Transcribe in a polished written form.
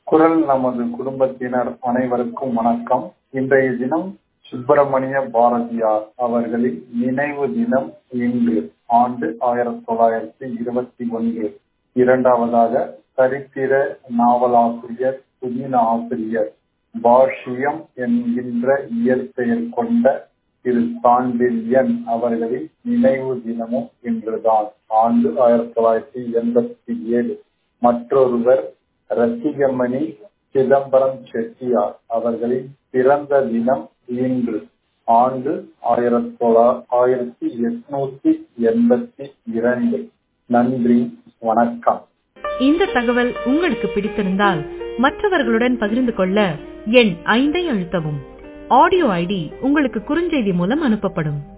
குரல் நமது குடும்பத்தினர் அனைவருக்கும் வணக்கம். இன்றைய தினம் சுப்பிரமணிய பாரதியார் அவர்களின் நினைவு தினம் இன்று. ஆண்டு 1921. இரண்டாவதாக சரித்திர நாவலாசிரியர், புதின ஆசிரியர், பாஷ்யம் என்கின்ற இயற்பெயர் கொண்ட திரு சாண்டில்யன் அவர்களின் நினைவு தினமும் இன்றுதான். ஆண்டு 1987. மற்றொருவர் ரசிகமணி சிதம்பரம் செட்டியார் அவர்களின் பிறந்த தினம் இன்று. ஆண்டு 1882. நன்றி, வணக்கம். இந்த தகவல் உங்களுக்கு பிடித்திருந்தால் மற்றவர்களுடன் பகிர்ந்து கொள்ள எண் 5 அழுத்தவும். ஆடியோ ஐடி உங்களுக்கு குறுஞ்செய்தி மூலம் அனுப்பப்படும்.